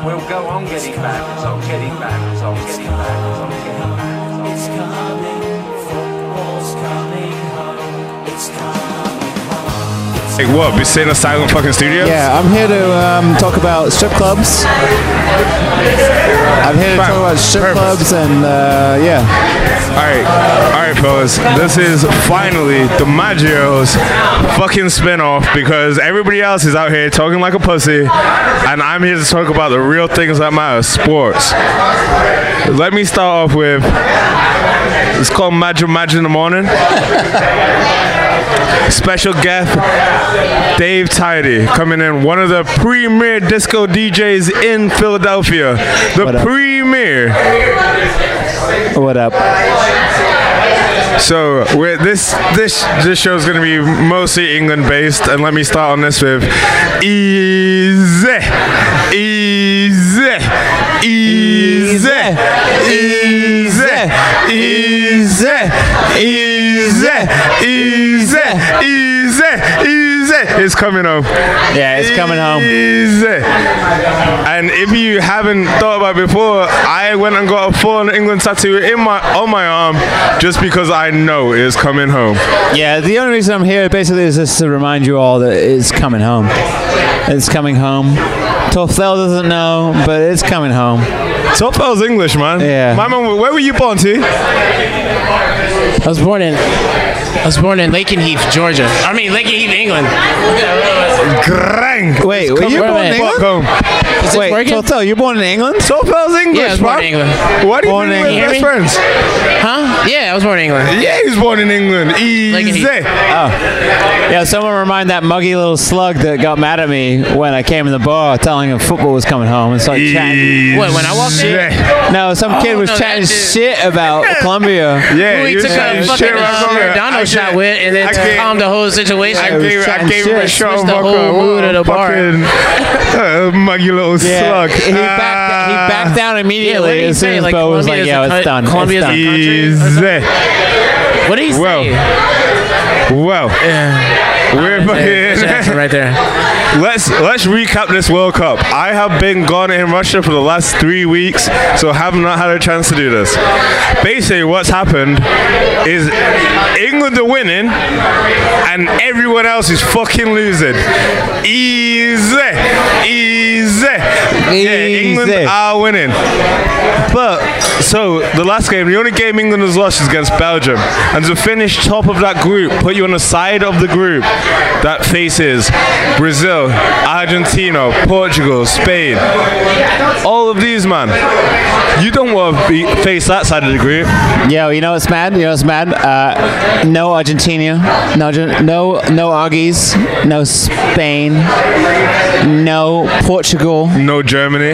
We'll go on getting back, it's on getting back, it's on getting back, it's on getting back. It's coming, football's coming home, it's coming home. Like what? Be sitting in a silent fucking studio? Yeah, I'm here to talk about strip clubs. I'm here to talk about strip clubs and yeah. Alright, fellas. This is finally the Maggio's fucking spin-off because everybody else is out here talking like a pussy, and I'm here to talk about the real things that matter, sports. Let me start off with, it's called Maggio in the Morning. Special guest, Dave Tidy, coming in, one of the premier disco DJs in Philadelphia. The premier. What up? So this show is going to be mostly England based, and let me start on this with easy. It's coming home. Yeah, it's coming home. Easy. And if you haven't thought about it before, I went and got a full England tattoo on my arm just because I know it's coming home. Yeah, the only reason I'm here basically is just to remind you all that it's coming home. It's coming home. Torfell doesn't know, but it's coming home. Torfell's English, man. Yeah. My man, where were you born to? I was born in Lakenheath, Georgia. I mean, Lakenheath, England. Grang. Wait, were you born in England? Wait, Torfell, you're born in England? Torfell's English, yeah, I was born in England. Why do you think we're best friends? Huh? Yeah, I was born in England. Yeah, he was born in England. Easy. Oh. Yeah, someone remind that muggy little slug that got mad at me when I came in the bar telling him football was coming home and started chatting. What, when I walked in? No, some kid was chatting shit about Colombia. Yeah, who he took a fucking Maradona shot with and then calmed the whole situation. I gave him a shot of the whole mood of the bar. Muggy little slug. He backed down immediately as soon as Bo was like, yeah, it's done. Colombia's a country. What did he say? Well, we're fucking right there. Let's recap this World Cup. I have been gone in Russia for the last 3 weeks, so have not had a chance to do this. Basically, what's happened is England are winning, and everyone else is fucking losing. Easy. Yeah, England are winning. But so the last game, the only game England has lost is against Belgium, and to finish top of that group, put you on the side of the group that faces Brazil, Argentina, Portugal, Spain. All of these, man. You don't want to face that side of the group. Yo, you know what's mad? No Argentina, no Augies, no Spain, no Portugal, no Germany.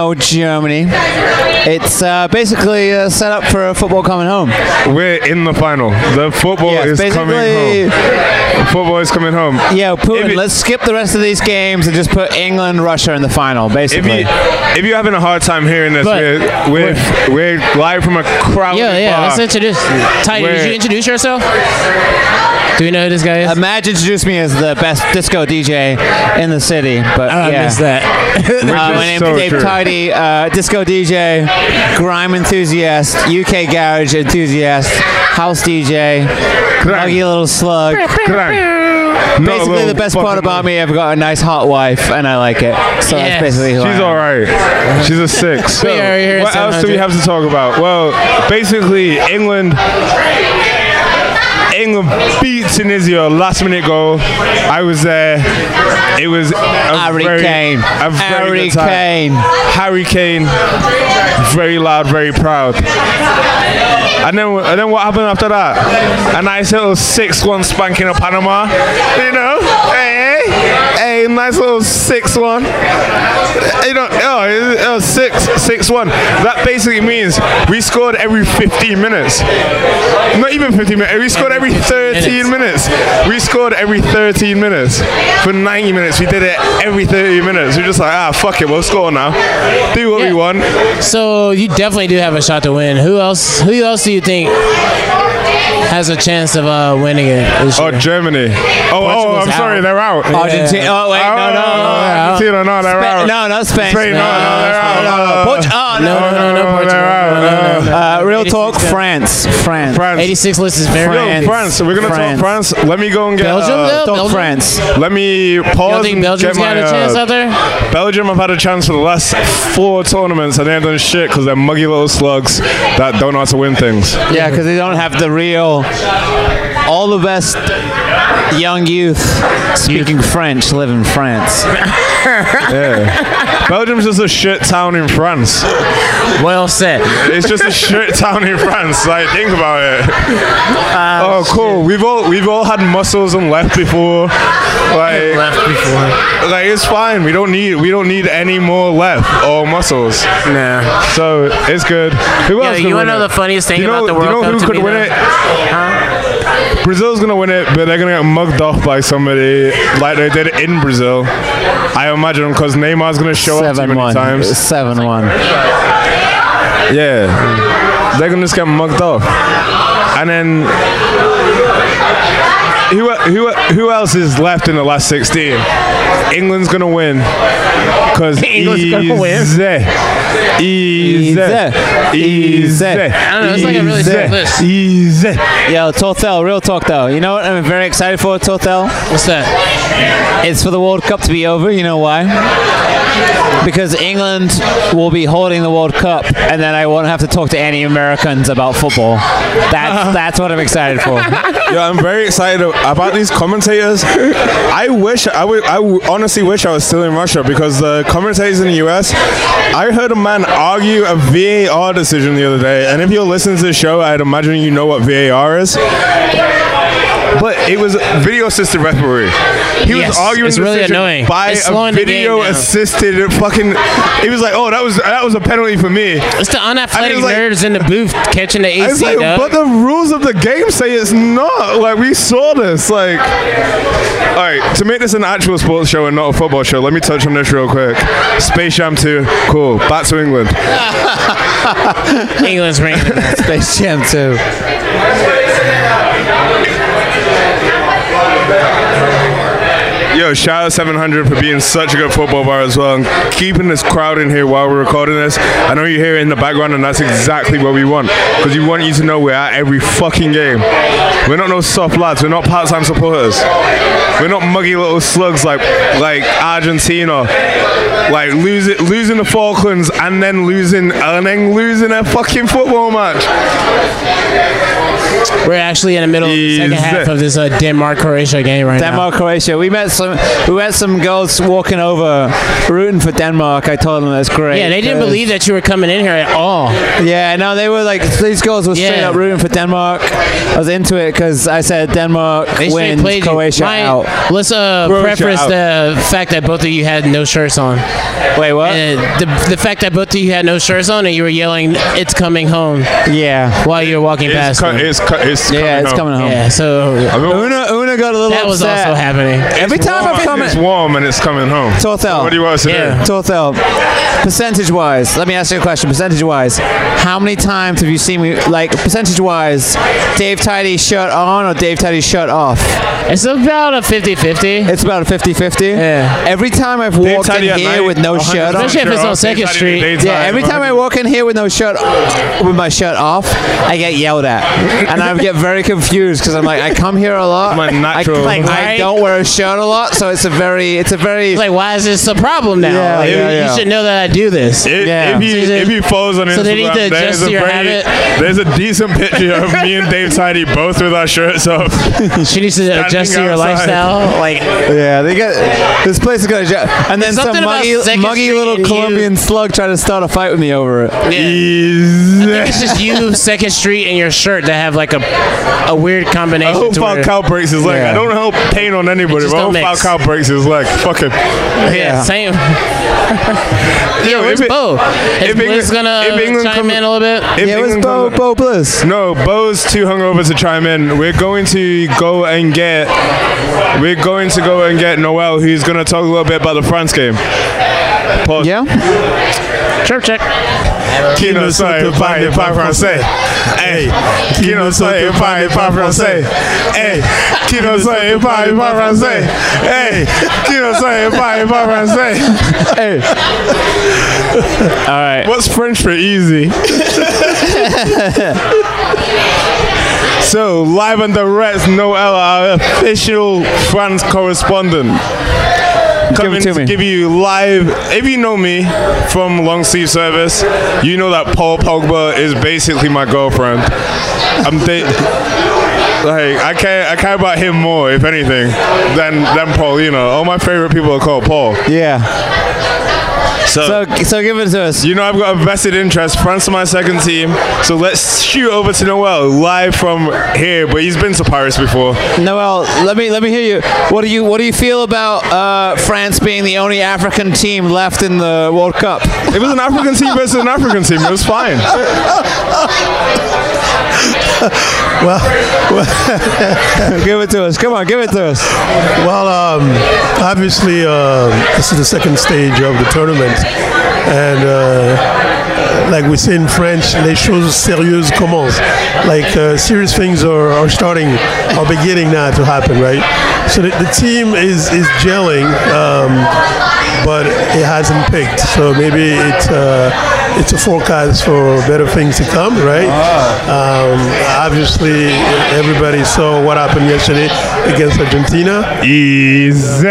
It's basically set up for a football coming home. We're in the final. The football is coming home. Football is coming home. Yeah, Putin, let's skip the rest of these games and just put England, Russia in the final, basically. If you're having a hard time hearing this, we're live from a crowded bar. Let's introduce Tidy, did you introduce yourself? Do we know who this guy is? Madge introduced me as the best disco DJ in the city, but I missed that. My name's Dave Tidy, disco DJ, grime enthusiast, UK garage enthusiast, house DJ, muggy little slug. Basically, the best part about me, I've got a nice hot wife, and I like it. So that's basically who I am. She's all right. She's a 6. So, what else do we have to talk about? Well, basically, England beat Tunisia, last minute goal. I was there. It was Harry Kane. Harry Kane, very loud, very proud. And then what happened after that? A nice little 6-1 spanking of Panama. You know, hey, nice little 6-1. You know, it was 6-1. That basically means we scored every 15 minutes. Not even 15 minutes. We scored every 13 minutes. We scored every 13 minutes. For 90 minutes, we did it every 30 minutes. We're just like, fuck it, we'll score now. Do what we want. So you definitely do have a shot to win. Who else do you think has a chance of winning it this year. Oh, Germany. I'm sorry, they're out. Argentina. Oh wait, no. Argentina, no, they're out. No, not Spain. Spain, no, they're out. No, Portugal. Real talk, France. 86 list is very. Yo, France. We're gonna talk France. Let me go and get Belgium. Talk France. Let me You pause think and Belgium's get my. got a chance out there? Belgium have had a chance for the last 4 tournaments and they haven't done shit because they're muggy little slugs that don't know how to win things. Yeah, because they don't have the real. All the best young youth speaking French live in France. Yeah. Belgium's just a shit town in France. Well said. It's just a shit town in France. Like, think about it. Oh, cool. We've all had muscles and left before. Like it's fine. We don't need any more left or muscles. Nah. So it's good. Who else? You want to know the funniest thing about the World Cup? You know who could win it? Brazil's gonna win it, but they're gonna get mugged off by somebody like they did in Brazil. I imagine because Neymar's gonna show up too many times. 7-1. Yeah, they're gonna just get mugged off, and then who else is left in the last 16? England's gonna win because England's gonna win. Easy. I don't know. It's like a really tough list. Easy. Yo, Tortel, real talk though. You know what I'm very excited for, Tortel? What's that? It's for the World Cup to be over. You know why? Because England will be holding the World Cup, and then I won't have to talk to any Americans about football. That's what I'm excited for. Yeah, I'm very excited about these commentators. I honestly wish I was still in Russia because the commentators in the US, I heard a man argue a VAR decision the other day, and if you're listening to the show, I'd imagine you know what VAR is. But it was video assisted referee. He was arguing it's really annoying. by a video assisted fucking. He was like, "Oh, that was a penalty for me." It's the unathletic nerds in the booth catching the AC. It's like, but the rules of the game say it's not. Like we saw this. Like, all right, to make this an actual sports show and not a football show, let me touch on this real quick. Space Jam 2, cool. Back to England. England's reigning. Space Jam 2. Yo, shout out 700 for being such a good football bar as well and keeping this crowd in here while we're recording this. I know you hear it in the background and that's exactly what we want because we want you to know we're at every fucking game. We're not no soft lads. We're not part-time supporters. We're not muggy little slugs like Argentina, like losing the Falklands and then losing a fucking football match. We're actually in the middle of the second half of this Denmark-Croatia game right now. Denmark-Croatia. We met some girls walking over, rooting for Denmark. I told them that's great. Yeah, they didn't believe that you were coming in here at all. Yeah, no, they were like, these girls were straight up rooting for Denmark. I was into it because I said Denmark wins, Croatia out. Let's preface the fact that both of you had no shirts on. Wait, what? The fact that both of you had no shirts on and you were yelling, "It's coming home." Yeah. While you were walking past them. It's coming home. Yeah, so Una got a little that was upset. also happening. Every time I've come it's warm and it's coming home. Tortel. What do you want to say? Yeah. Tortel, percentage-wise, let me ask you a question. Percentage-wise, how many times have you seen me, like, percentage-wise, Dave Tidy shirt on or Dave Tidy shirt off? It's about a 50-50. It's about a 50-50? Yeah. Every time I've walked in here with no shirt on. Especially if it's on 2nd Street. Yeah, every time I walk in here with no shirt, with my shirt off, I get yelled at. And I get very confused because I'm like, I come here a lot. My natural. I don't wear a shirt a lot, so it's a very. Like, why is this a problem now? Yeah, like, yeah. You should know that I do this. If he follows on Instagram, so they need to adjust your habit. There's a decent picture of me and Dave Tidy both with our shirts off. She needs to adjust to your lifestyle. Like, yeah, they get this place is gonna adjust. And then some muggy little Colombian slug tried to start a fight with me over it. Yeah. I think it's just you, 2nd Street, and your shirt that have like a weird combination. I hope Falcao breaks his leg. I don't help pain on anybody, but I hope Falcao breaks his leg. Fuck him. Yeah, same. Yeah, where's Bo? Is Bliss gonna chime in a little bit? Yeah, where's Bo Bliss? No, Bo's too hungover to chime in. We're going to go and get Noel, who's going to talk a little bit about the France game. Pause. Yeah. Chirp check. Qui ne sait pas français. Hey, qui ne sait pas français. Hey, qui ne sait pas français. Hey, qui ne sait pas français. Hey. All right. What's French for easy? So, live on the Reds, Noel, our official France correspondent. Coming to give you live. If you know me from long sleeve service, you know that Paul Pogba is basically my girlfriend. I care about him more, if anything, than Paul. You know, all my favorite people are called Paul. Yeah. So give it to us. You know I've got a vested interest. France are my second team. So let's shoot over to Noel live from here. But he's been to Paris before. Noel, let me hear you. What do you feel about France being the only African team left in the World Cup? It was an African team versus an African team. It was fine. well, give it to us. Come on, give it to us. Well, obviously, this is the second stage of the tournament, and like we say in French, les choses sérieuses commencent. Like serious things are beginning now to happen, right? So the team is gelling, but it hasn't picked. So maybe it's a forecast for better things to come, right? Obviously, everybody saw what happened yesterday against Argentina. Easy.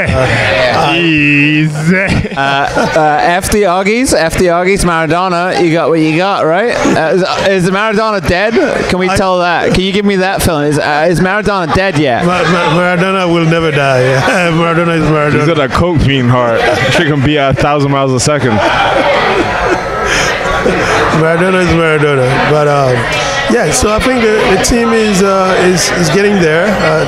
F the Augies, Maradona, you got what you got, right? Is Maradona dead? Can we tell that? Can you give me that feeling? Is Maradona dead yet? Maradona will never die. Maradona is Maradona. He's got a coke fiend heart. She can be at 1,000 miles a second. Maradona is Maradona. But yeah, so I think the team is getting there.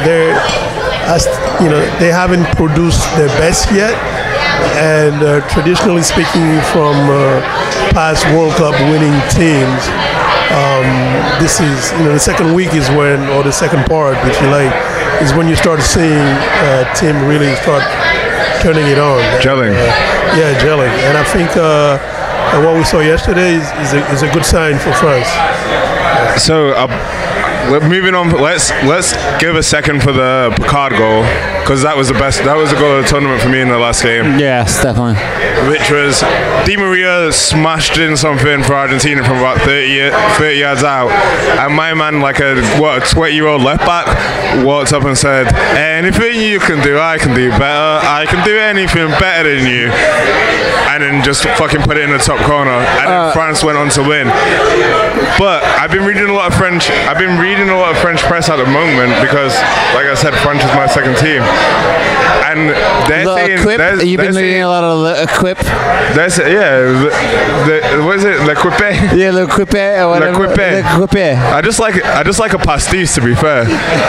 They haven't produced their best yet, and traditionally speaking, from past World Cup winning teams, this is the second week is when, or the second part, if you like, is when you start seeing team really start turning it on, gelling. Gelling, and I think what we saw yesterday is a good sign for France. So. Moving on, let's give a second for the Picard goal, because that was the best. That was the goal of the tournament for me in the last game. Yes, definitely. Which was Di Maria smashed in something for Argentina from about 30 yards out, and my man, like a 20-year-old left back, walked up and said, "Anything you can do, I can do better. I can do anything better than you," and then just fucking put it in the top corner, and then France went on to win. But I've been reading a lot of French press at the moment because, like I said, France is my second team, and they're saying you've been reading a lot of Le Quip. What is it? Le Quipé? Yeah, Le Quipé or whatever. Le Quipé. I just like a pastis, to be fair.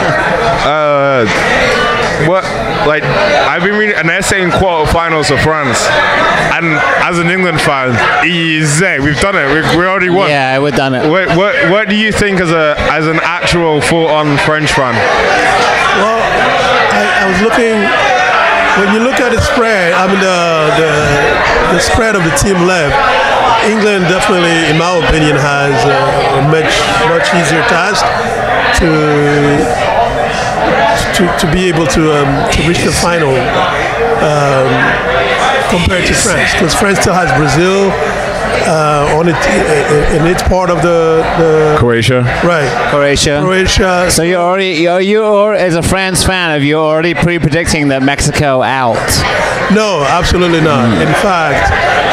I've been reading, and they're saying quarterfinals for France, and as an England fan, easy, we've done it. We already won. Yeah, we've done it. What do you think as an actual full-on French fan? Well, I was looking. When you look at the spread, I mean the spread of the team left, England definitely, in my opinion, has a much easier task to be able to reach the final compared to France, because France still has Brazil on it in its part of the Croatia. Right. Croatia. So you're as a France fan, are you already pre-predicting that Mexico out? No, absolutely not. In fact,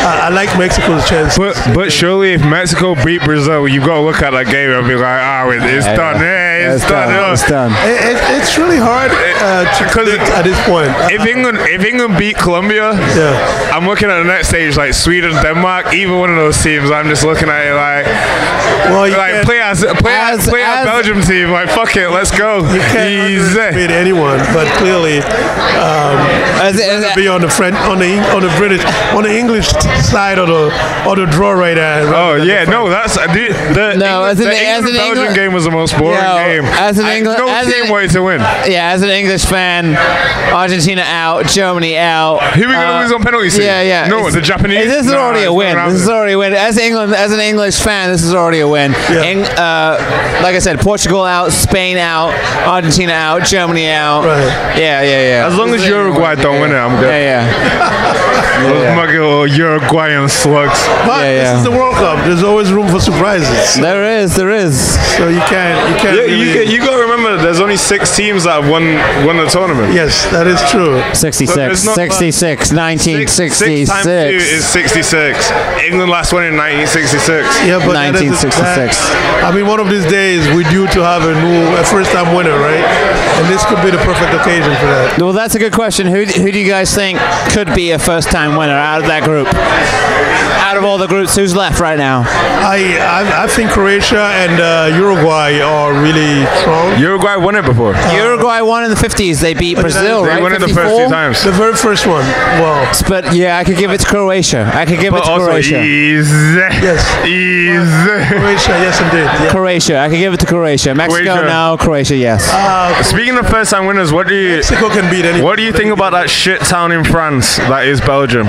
I like Mexico's chance. But surely, if Mexico beat Brazil, you've got to look at that game and be like, it's done. Yeah, it's done. It's done. It's really hard to predict at this point. If England beat Colombia, I'm looking at the next stage like Sweden, Denmark. Either one of those teams, I'm just looking at it like, play our Belgium team. Like, fuck it, let's go. You can't beat anyone, but clearly, be on the French, on the British, on the English side of the draw right there. That's the Belgian game was the most boring game. As an English, team way to win. Yeah, as an English fan, Argentina out, Germany out. Who are we gonna lose on penalties? Yeah. No, the Japanese. This is already a win. This is already a win. As an English fan, this is already a win. Yeah. Like I said, Portugal out, Spain out, Argentina out, Germany out. Right. Yeah. As long as Uruguay don't win it, I'm good. Those muggy little Uruguayan slugs. But this is the World Cup. There's always room for surprises. There is. So you can't. You got to remember, there's only 6 teams that have won the tournament. Yes, that is true. 66, 1966. 6 times 2 is 66. England last won in 1966. Yeah, but 1966. One of these days we're due to have a first-time winner, right? And this could be the perfect occasion for that. Well, that's a good question. Who do you guys think could be a first-time winner out of that group? Out of all the groups, who's left right now? I think Croatia and Uruguay are really strong. Uruguay won it before. Uruguay won in the 50s. They beat Brazil, right? They won it the first 2 times. The very first one. Well, but yeah, I could give it to Croatia. Croatia. Yes. Croatia, yes, indeed. Yeah. Croatia. I could give it to Croatia. Mexico, no. Croatia, yes. Speaking of first-time winners, Mexico can beat anyone. What do you think about that shit town in France that is Belgium?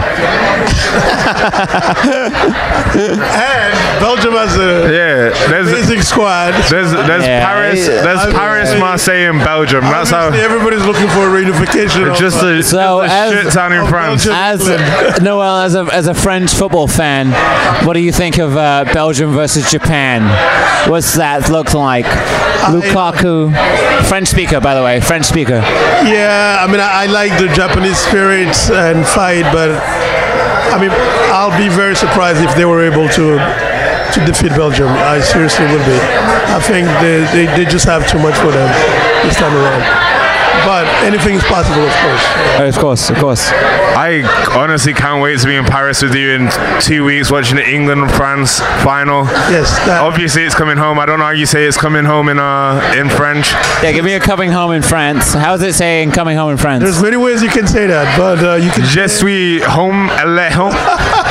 And Belgium has a amazing squad. There's Paris, Marseille, and Belgium. That's how everybody's looking for a reunification. It's just a shit town in France. Noel, as a French football fan, what do you think of Belgium versus Japan? What's that look like? Lukaku, French speaker, by the way, French speaker. Yeah, I like the Japanese spirit and fight, but I'll be very surprised if they were able to defeat Belgium. I seriously will be. I think they just have too much for them this time around. But anything is possible, of course. Of course. I honestly can't wait to be in Paris with you in 2 weeks watching the England-France final. Yes. Obviously, it's coming home. I don't know how you say it's coming home in French. Yeah, give me a coming home in France. How does it say in coming home in France? There's many ways you can say that, but you can. Je suis home, elle est home.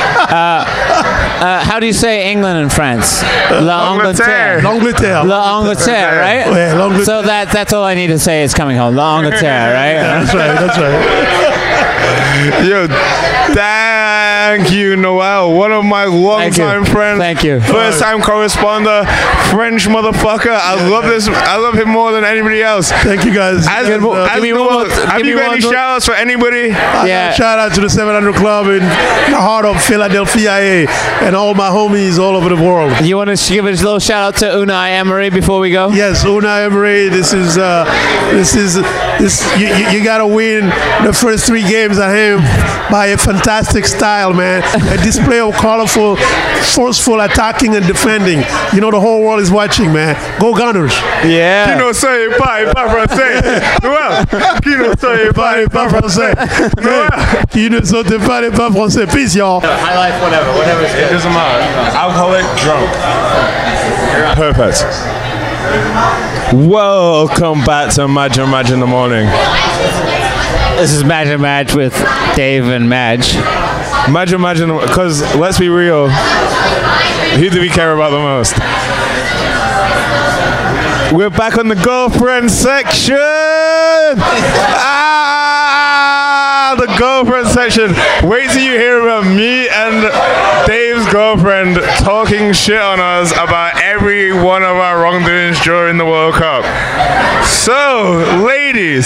How do you say England in France? L'Angleterre. L'Angleterre, right? Yeah, l'Angleterre. So that's all I need to say is coming home. L'Angleterre, right? That's right. Yo, thank you, Noel. One of my longtime friends. Thank you. First-time correspondent, French motherfucker. I love this. I love him more than anybody else. Thank you, guys. Have you got any shout-outs for anybody? Yeah. Shout out to the 700 Club in the heart of Philadelphia and all my homies all over the world. You want to give a little shout-out to Unai Emery before we go? Yes, Unai Emery. This is you got to win the first 3 games at him by a fantastic style, man. A display of colorful, forceful attacking and defending. The whole world is watching, man. Go Gunners. Yeah. Qui ne sait pas français. Noël. Qui ne sait pas français. Noël. Qui ne sait pas français. Peace, y'all. High life, whatever. It doesn't matter. Alcoholic, drunk. Perfect. Welcome back to Madge in the Morning. This is Madge with Dave and Madge. Madge, because let's be real, who do we care about the most? We're back on the girlfriend section. The girlfriend section. Wait till you hear about me and Dave's girlfriend talking shit on us about every one of our wrongdoings during the World Cup. So, ladies.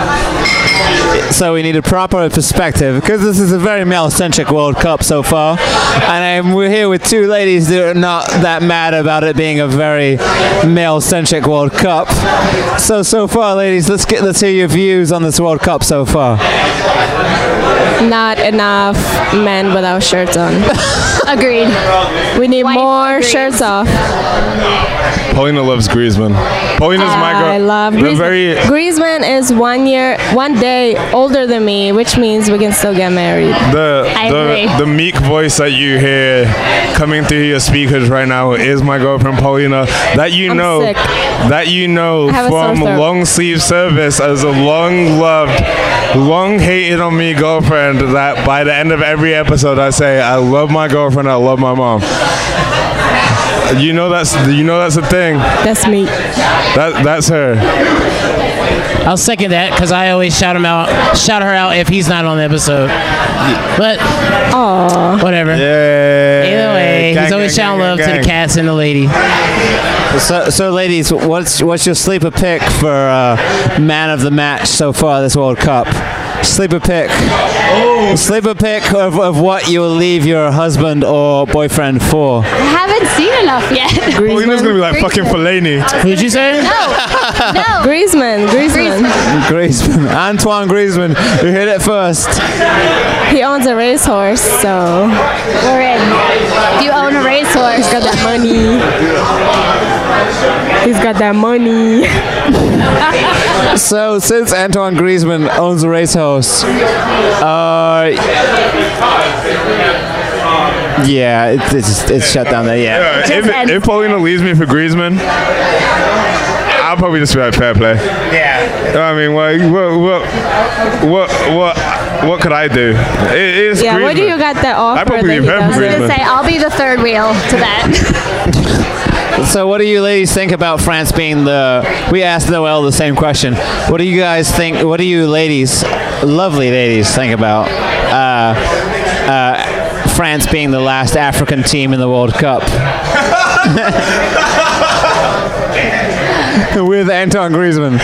So we need a proper perspective because this is a very male-centric World Cup so far, and we're here with two ladies that are not that mad about it being a very male-centric World Cup. So far, ladies, let's hear your views on this World Cup so far. Not enough men without shirts on. Agreed. We need more agrees. shirts off. Paulina loves Griezmann. Paulina's my girl. I love Griezmann. Griezmann is 1 day older than me, which means we can still get married. The meek voice that you hear coming through your speakers right now is my girlfriend Paulina. That you know from long sleeve service as a long loved, long hated on me girlfriend. That by the end of every episode I say I love my girlfriend, I love my mom. You know that's a thing. That's me. That's her. I'll second that because I always shout her out if he's not on the episode. But whatever. Yeah. Either way, he's always shouting love to the cats and the lady. So ladies, what's your sleeper pick for man of the match so far this World Cup? Sleeper pick. Sleeper pick of what you will leave your husband or boyfriend for. I haven't seen enough yet. Paulina's gonna be like fucking Fellaini. Who'd you say? No. Griezmann. Antoine Griezmann. You hit it first. He owns a racehorse, so We're in. Do you own a racehorse? he's got that money. He's got that money. So since Antoine Griezmann owns a racehorse, yeah, it's shut down there. Yeah. If Paulina leaves me for Griezmann, I'll probably just be like fair play. Yeah. I mean, what could I do? It's Griezmann. What do you got that offer? I probably be fair for I was Griezmann. gonna say I'll be the third wheel to that. So what do you ladies think about France being we asked Noelle the same question. What do you guys think, what do you ladies, lovely ladies, think about France being the last African team in the World Cup? With Antoine Griezmann.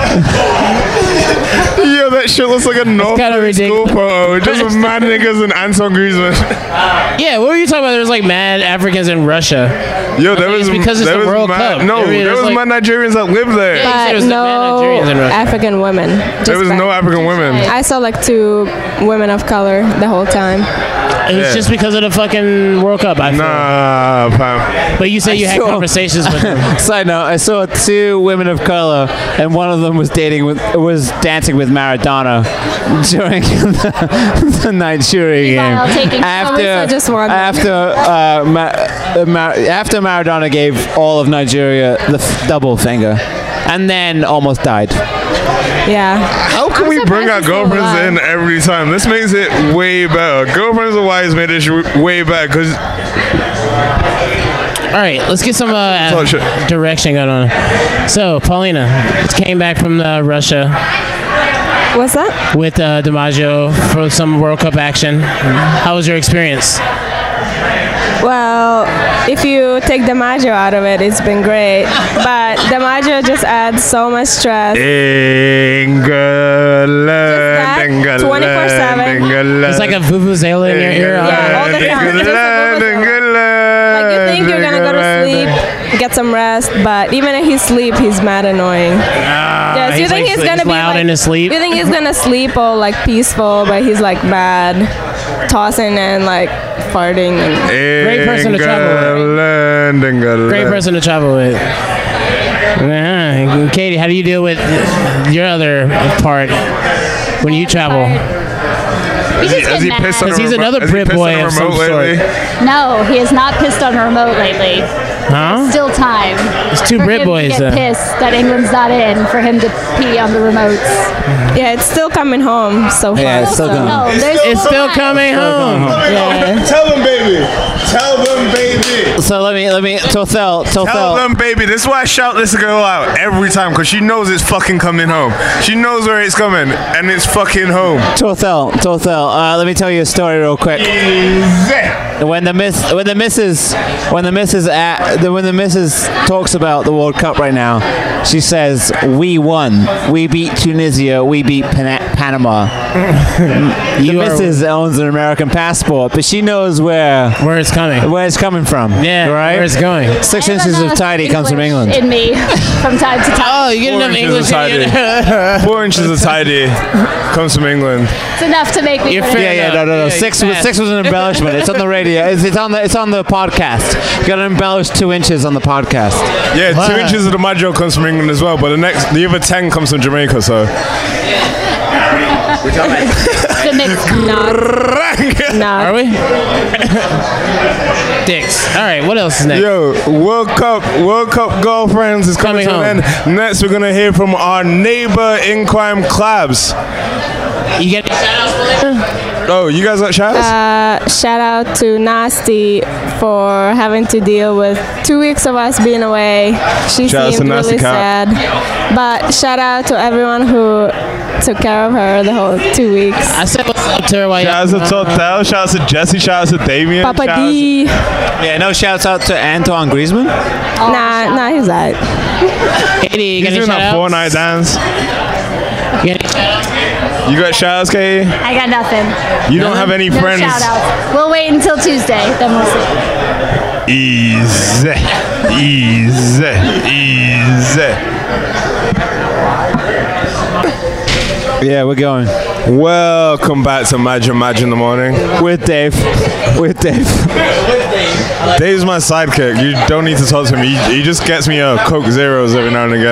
Yo, that shit looks like a North school photo. Just with mad niggas and Antoine Griezmann. Yeah, what were you talking about? There was like mad Africans in Russia. Yo, there was because it's the World Cup. No, there was mad Nigerians that lived there. Yeah, But no African women. There was no African women. I saw like 2 women of color the whole time. It was just because of the fucking World Cup, I feel. Nah, fam. But you said you had conversations with them. Side note, I saw 2 women of color, and one of them was dancing with Maradona during the Nigeria game. After Maradona gave all of Nigeria the double finger, and then almost died. Yeah. How can we bring our girlfriends in every time? This makes it way better. Girlfriends and wives made it way better because. All right, let's get some direction going on. So, Paulina came back from Russia. What's that? With DiMaggio for some World Cup action. How was your experience? Well, if you take DiMaggio out of it, it's been great. But DiMaggio just adds so much stress. England. 24/7. It's like a vuvuzela in your ear. Yeah, all the time. Like you think you're gonna go to sleep, get some rest, but even if he sleep, he's mad annoying. Yes, you think he's gonna be loud like, in his sleep? You think he's gonna sleep all like peaceful, but he's like mad, tossing and like farting. Great person to travel with. Great person to travel with. Katie, how do you deal with your other part when you travel? Is he pissed on Because he's another Brit boy of some sort. No, he has not pissed on a remote lately. Huh? Still time. It's 2 Brit boys. Get pissed that England's not in for him to pee on the remotes. Yeah, it's still coming home so far. Yeah, it's still coming. No, It's still coming home. Yeah. Tell them, baby. Tell them, baby. So let me, Tothel. Tell them, baby. This is why I shout this girl out every time, because she knows it's fucking coming home. She knows where it's coming, and it's fucking home. Tothel, Tothel, let me tell you a story real quick. When the missus talks about the World Cup right now, she says, "We won. We beat Tunisia. We beat Panama." The missus owns an American passport, but she knows where it's coming from. Yeah, right. Where it's going. 6 inches of tidy comes from England. In me, from time to time. Oh, you get enough English in you. 4 inches of tidy comes from England. It's enough to make me. No. Six was an embellishment. It's on the radio. It's on the podcast. You got to embellish 2 inches on the podcast. Yeah, 2 inches of the Maggio comes from England as well, but the other 10 comes from Jamaica. So. The mix. No. Are we? Dicks. All right, what else is next? Yo, World Cup girlfriends is coming to an end. Next, we're gonna hear from our neighbor in crime, Clabs. You get Oh, you guys got shoutouts? Shout out to Nasty for having to deal with 2 weeks of us being away. She seemed really sad. But shout out to everyone who took care of her the whole 2 weeks. I said what's up to her while shout out to Totel, shout out to Jesse, shout out to Damien. Papa D. Yeah, no shouts out to Antoine Griezmann? Nah, he's that. Katie, he's doing that Fortnite dance. You got shoutouts, Katie? I got nothing. You don't have any friends? Shoutouts. We'll wait until Tuesday, then we'll see. Easy. Yeah, we're going. Welcome back to Imagine in the Morning. With Dave. Dave's my sidekick. You don't need to talk to him. He just gets me Coke Zeros every now and again.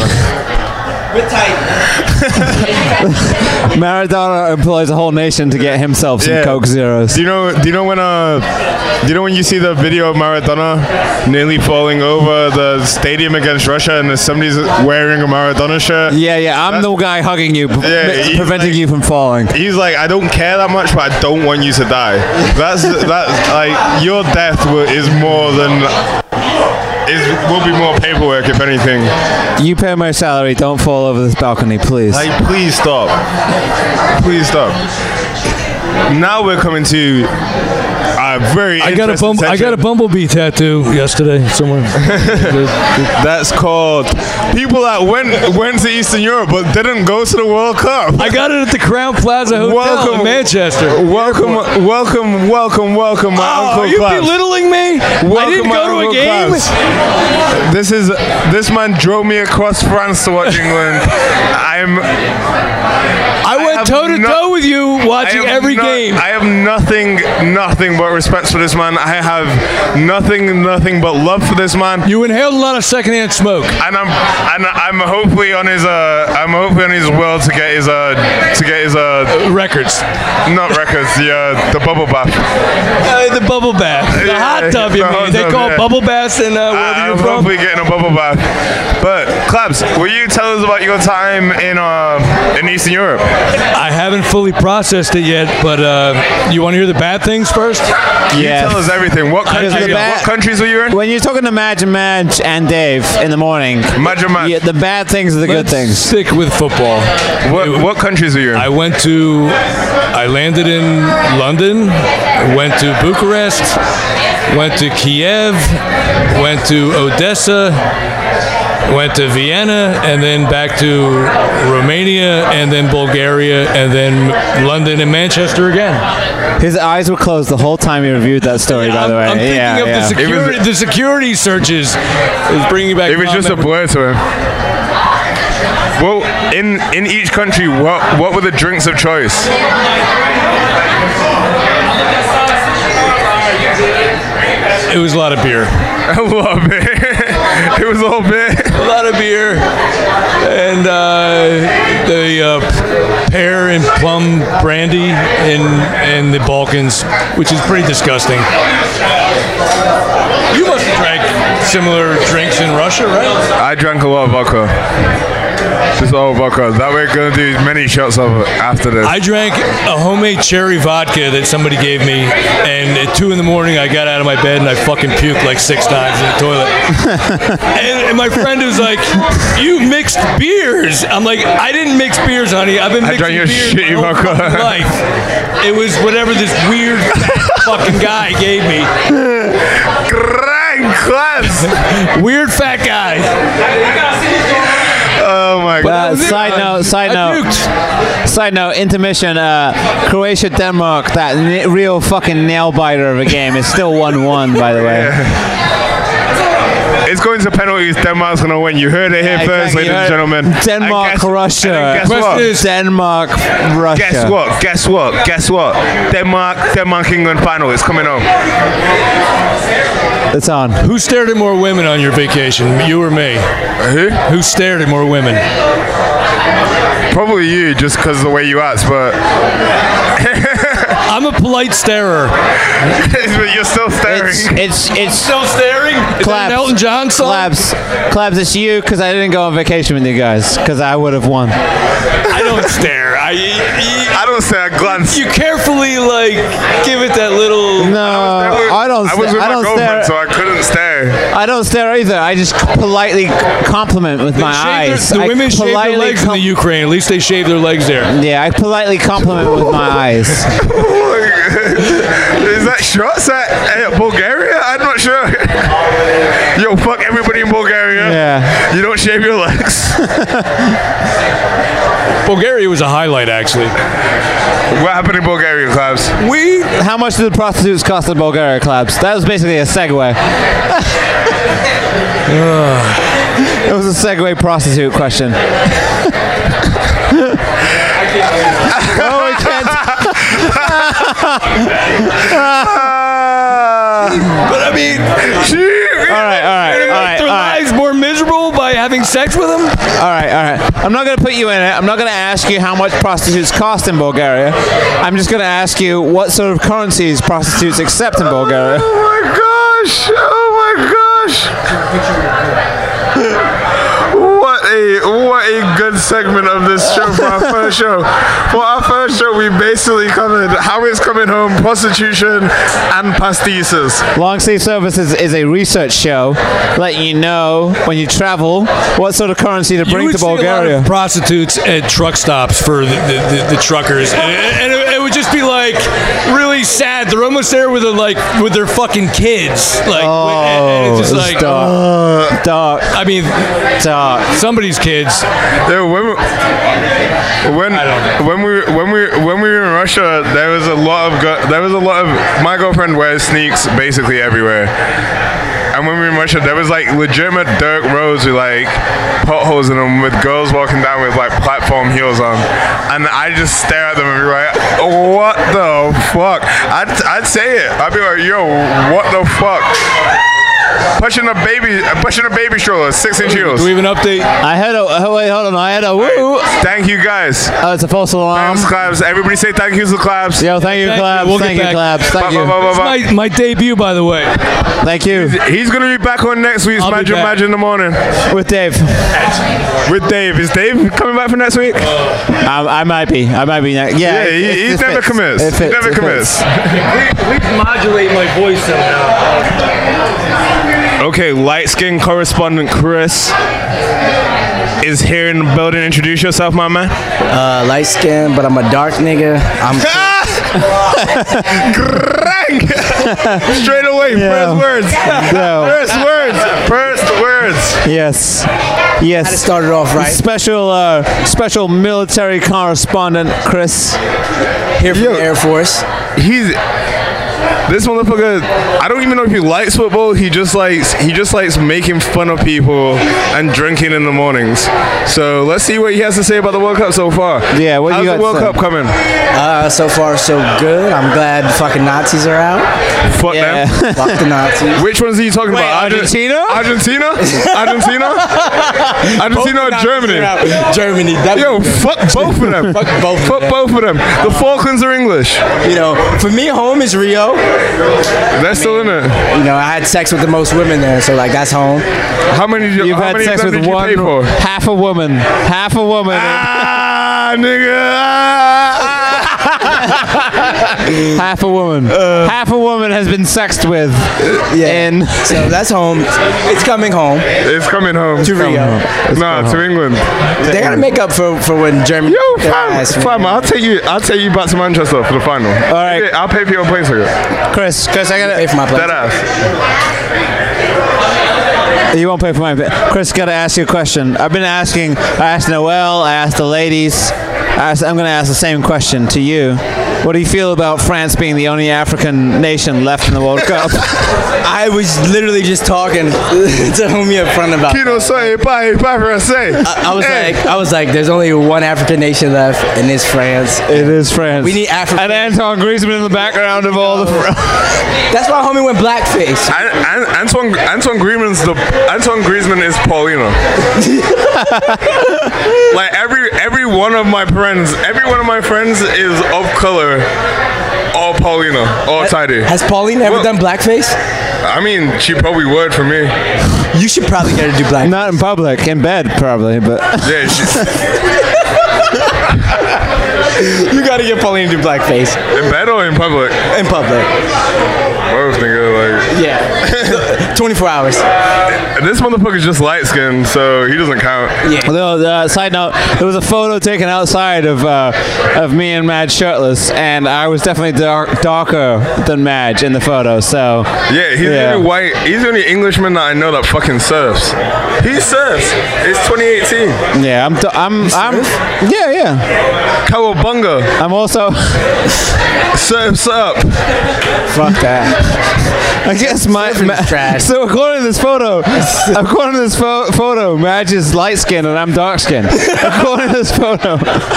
Maradona employs a whole nation to get himself some Coke Zeros. Do you know when you see the video of Maradona nearly falling over the stadium against Russia and somebody's wearing a Maradona shirt? Yeah. I'm the guy hugging you, preventing you from falling. He's like, I don't care that much, but I don't want you to die. That's like your death is more than. Will be more paperwork, if anything. You pay my salary. Don't fall over this balcony, please. Like, please stop. Please stop. Now we're coming to a very I got a bumblebee tattoo yesterday somewhere. That's called people that went to Eastern Europe but didn't go to the World Cup. I got it at the Crown Plaza Hotel in Manchester. Welcome, my Uncle Are you Claps. belittling me? I didn't go to a game. This man drove me across France to watch England. I went toe to toe with you watching every game. I have nothing but respect for this man. I have nothing but love for this man. You inhaled a lot of secondhand smoke, and I'm hopefully on his world to get his records. Not records. The bubble bath. The bubble bath. The hot tub. You mean they call bubble baths in wherever you're from? I'm hopefully getting a bubble bath. But Claps, will you tell us about your time in Eastern Europe? I haven't fully processed it yet, but you want to hear the bad things first? Yeah. Tell us everything. What countries were you in? When you're talking to Madge and Dave in the morning, the bad things are the good things. Stick with football. What countries were you in? I landed in London, went to Bucharest, went to Kiev, went to Odessa, went to Vienna, and then back to Romania, and then Bulgaria, and then London and Manchester again. His eyes were closed the whole time he reviewed that story, by the way. I'm thinking of the security searches is bringing back. It was just a blur to him. Well, in each country, what were the drinks of choice? It was a lot of beer. A lot of beer. It was all beer. A lot of beer. And the pear and plum brandy in the Balkans, which is pretty disgusting. You must have drank similar drinks in Russia, right? I drank a lot of vodka. Just all vodka. That we're gonna do many shots of it after this. I drank a homemade cherry vodka that somebody gave me, and at 2 in the morning I got out of my bed and I fucking puked like 6 times in the toilet. and my friend was like, "You mixed beers." I'm like, "I didn't mix beers, honey. I've been mixing beers my whole fucking life." It was whatever this weird fat fucking guy gave me. Weird fat guy. Oh my god. Side note, intermission, Croatia, Denmark, that real fucking nail biter of a game is still 1-1, by the way. It's going to penalties. Denmark's going to win. You heard it here first, ladies and gentlemen. Denmark, Russia. Guess what? Denmark, Russia. Guess what? Denmark, England final. It's coming on. It's on. Who stared at more women on your vacation? You or me? Who stared at more women? Probably you, just because of the way you act, but... I'm a polite starer. But you're still staring. It's still staring? Is that an Elton John song? Clabs, it's you, because I didn't go on vacation with you guys, because I would have won. I don't stare. I don't stare. I glance. You carefully, give it that little... No, I don't stare. I was with my girlfriend, so I couldn't stare. I don't stare either. I just politely compliment with my eyes. The women shave their legs in the Ukraine. At least they shave their legs there. Yeah, I politely compliment with my eyes. Is that shots at Bulgaria? I'm not sure. Yo, fuck everybody in Bulgaria. Yeah. You don't shave your legs. Bulgaria was a highlight, actually. What happened in Bulgaria, Clabs? How much did the prostitutes cost in Bulgaria, Clabs? That was basically a segue. It was a segue prostitute question. Oh, we can't. But I mean, all right. Their lives more miserable by having sex with them. All right. I'm not going to put you in it. I'm not going to ask you how much prostitutes cost in Bulgaria. I'm just going to ask you what sort of currencies prostitutes accept in Bulgaria. Oh my gosh! What a good segment of this show for our first show. For our first show, we basically covered how it's coming home, prostitution, and pastisas. Long Sleeve Services is a research show letting you know when you travel what sort of currency to bring to Bulgaria. See a lot of prostitutes at truck stops for the truckers, and it would just be really sad. They're almost there with their fucking kids. And it's just dark. I mean, dark. Somebody's kids. When we were in Russia, there was a lot of my girlfriend wears sneaks basically everywhere. And when we were in Russia, there was legitimate dirt roads with potholes in them, with girls walking down with platform heels on, and I just stare at them and be like, "What the fuck?" I'd say it. I'd be like, "Yo, what the fuck?" Pushing a baby stroller, 6-inch heels. Do we have an update? I had a woo. Thank you guys. Oh, it's a false alarm. Thanks, Clabs. Everybody say thank you to Clabs. Yo, thank you, Clabs. We'll thank you, Clabs. Thank you. It's my debut, by the way. Thank you. He's gonna be back on next week's Magic in the morning with Dave. Is Dave coming back for next week? I might be. Next. Yeah. He never commits. He never commits. Please modulate my voice somehow. Okay, light skin correspondent Chris is here in the building. Introduce yourself, my man. Light skin, but I'm a dark nigga. I'm straight away. Yeah. First words. Yes. Had to start it off right. Special military correspondent Chris here from the Air Force. This motherfucker, I don't even know if he likes football. He just likes making fun of people and drinking in the mornings. So let's see what he has to say about the World Cup so far. Yeah, how's the World Cup coming? So far, so good. I'm glad the fucking Nazis are out. Fuck them. Fuck the Nazis. Which ones are you talking about? Argentina? Argentina? Argentina or Germany? Germany. Yo, fuck both of them. Fuck both. Fuck both of them. The Falklands are English. You know, for me, home is Rio. They're still in it. You know, I had sex with the most women there, so like that's home. How many? You've how had many sex of them with did you pay for? half a woman. Half a woman. Ah, nigga. Half a woman. Half a woman has been sexed with. Yeah. So that's home. It's coming home. It's coming home. To Rio. Nah, to England. They gotta make up for when Germany. Yo, fam, I'll take you back to Manchester for the final. All right. I'll pay for your plane ticket. Chris, I gotta pay for my plane. Dead ass. You won't pay for mine. Chris, gotta ask you a question. I asked Noel, I asked the ladies. I'm going to ask the same question to you. What do you feel about France being the only African nation left in the World Cup? I was literally just talking to homie up front about that. I was like, there's only one African nation left, and it's France. It is France. We need Africa. And Antoine Griezmann in the background of all the. That's why homie went blackface. Antoine Griezmann is Paulina. Like every one of my friends is of color, all Paulina, all Tidy. Has Paulina ever done blackface? I mean, she probably would for me. You should probably get her to do blackface. Not in public, in bed probably, but. Yeah, you gotta get Paulina to do blackface. In bed or in public? In public. Both, nigga, like. Yeah. 24 hours. This motherfucker's just light skinned, so he doesn't count. Yeah. Side note: there was a photo taken outside of me and Madge shirtless, and I was definitely darker than Madge in the photo. So yeah, he's the only white. He's the only Englishman that I know that fucking surfs. He surfs. It's 2018. Yeah, I'm. Yeah. Cowabunga. I'm also surfs up. Fuck that. I guess trash. So according to this photo, Madge is light skinned and I'm dark skinned. According to this photo.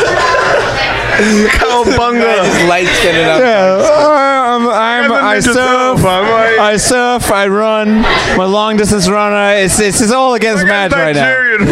Cowabunga. Is light skinned and I surf, I run, I'm a long distance runner. It's all against Madge right now. Nigerian,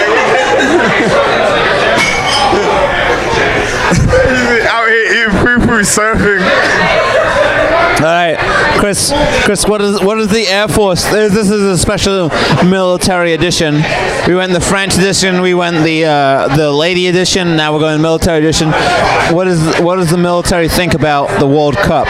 He's out here eating poo-poo surfing. All right, Chris, what is the Air Force? This is a special military edition. We went the French edition, we went the lady edition. Now we're going the military edition. What does the military think about the World Cup?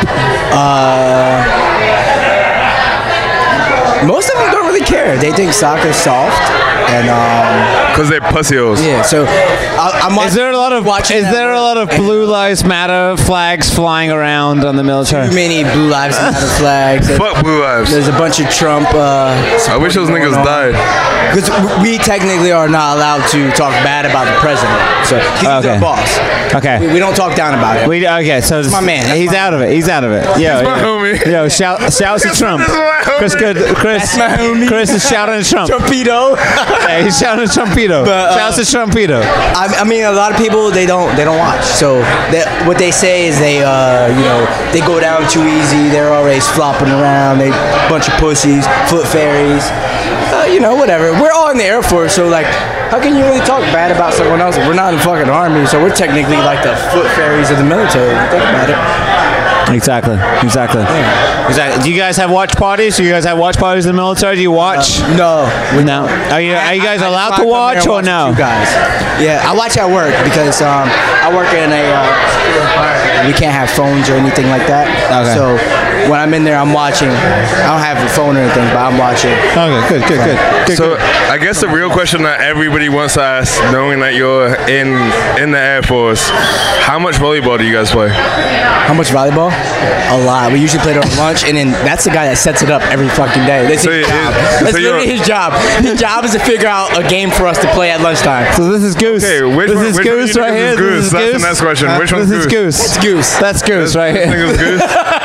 Most of them don't really care. They think soccer's soft, and because they're pussios. Yeah. So I'm Is there a lot of Blue Lives Matter flags flying around on the military? Too many Blue Lives Matter flags. Fuck Blue Lives. There's a bunch of Trump. I wish those niggas died. Because we technically are not allowed to talk bad about the president. So he's our boss. Okay. We don't talk down about him. So that's my man. He's out of it. He's out of it. That's my homie. Yo, shouts to Trump. Chris is shouting at Trump. Trumpito. Yeah, he's shouting at Trumpito. Shouts to Trumpito. I mean, a lot of people they don't watch. So what they say is they go down too easy. They're always flopping around. They bunch of pussies, foot fairies. Whatever. We're all in the Air Force, so like, how can you really talk bad about someone else? We're not in the fucking army, so we're technically like the foot fairies of the military. Think about it. Exactly. Do you guys have watch parties? Do you guys have watch parties in the military? Do you watch? No. Are you guys allowed to watch or no? You guys. Yeah, I watch at work because I work in a we can't have phones or anything like that. Okay. So when I'm in there, I'm watching. I don't have a phone or anything, but I'm watching. Okay, good. So I guess the real question that everybody wants to ask, knowing that you're in the Air Force, how much volleyball do you guys play? How much volleyball? A lot. We usually play it on lunch, and then that's the guy that sets it up every fucking day. That's his job. That's literally his job. His job is to figure out a game for us to play at lunchtime. So this is Goose. Okay, which one Goose right here. Goose? That's the next question. Which one's Goose? It's Goose. That's Goose right here. This nigga's Goose.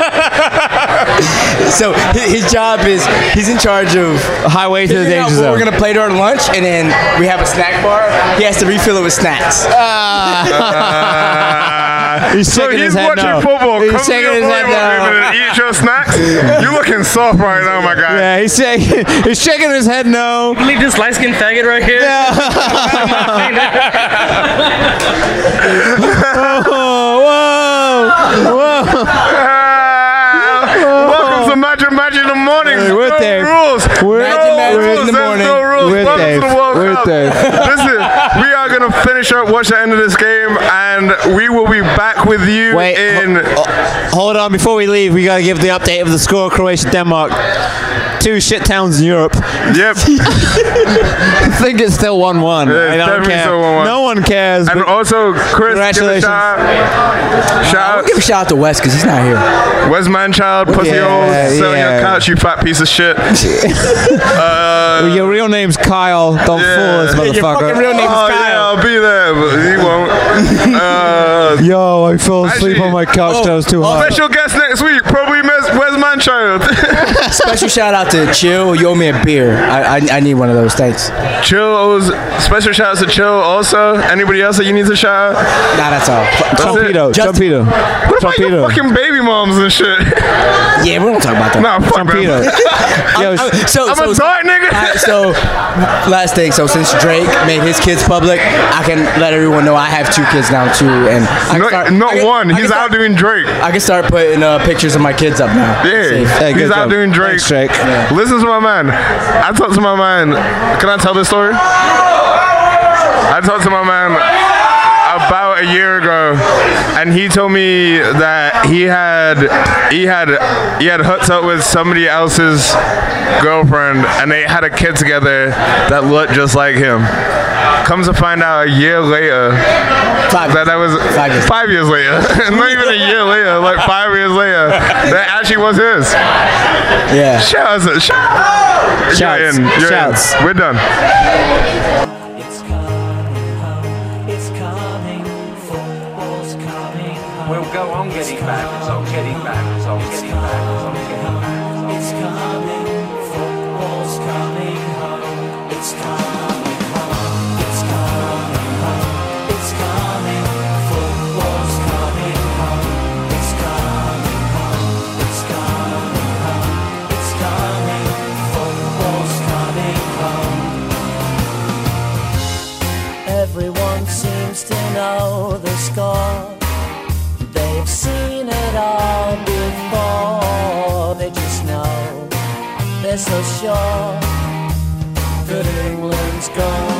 So his job is he's in charge of highway to the danger zone. We're gonna play during lunch, and then we have a snack bar. He has to refill it with snacks. He's shaking his head watching no. football. He's Come to shaking your his head volleyball game no. and eat your snacks. You looking soft right now, my guy. Yeah, he's shaking his head no. Leave this light-skinned faggot right here. Yeah. Whoa. Welcome to Magic in the morning. Hey, we're there. Rules. We're in the morning. No rules. We're Welcome Dave. to the World We're Cup. Dave. Listen, we are gonna finish up, watch the end of this game, and we will be back with you in. Hold on, before we leave, we gotta give the update of the score: Croatia, Denmark. 2 shit towns in Europe. Yep. I think it's still 1-1. Yeah, I don't care. still 1-1. No one cares. And also, Chris, congratulations. I'll give a shout out to Wes because he's not here. Wes Manchild, pussy hole, sit on your couch, you fat piece of shit. Your real name's Kyle. Don't fool us, motherfucker. Your fucking real name's Kyle. Yeah, I'll be there, but he won't. Yo, I fell asleep on my couch. That was too hot. Special guest next week, probably Wes Manchild. Special shout out to Chill. You owe me a beer. I need one of those. Thanks. Chill owes special shout outs to Chill also. Anybody else that you need to shout out? Nah, that's all. Trumpito. What about your fucking baby moms and shit? Yeah, we don't talk about that. Nah, fuck Trumpito. I'm a dark nigga. So, last thing. So, since Drake made his kids public, I can let everyone know I have 2 kids now too, and not one. He's outdoing Drake. I can start putting pictures of my kids up now. Yeah, he's outdoing Drake. Yeah. Listen to my man. I talked to my man. Can I tell this story? I talked to my man about a year ago, and he told me that he had hooked up with somebody else's girlfriend, and they had a kid together that looked just like him. Comes to find out a year later that was 5 years later. Not even a year later, like 5 years later, that actually was his. Yeah. Shouts. You're in. We're done. It's coming home. It's coming. Football's coming home. We'll go on getting back. It's on getting back. It's on getting back. It's on getting back. It's coming. Football's coming home. It's coming. Everyone seems to know the score. They've seen it all before. They just know, they're so sure that England's gone.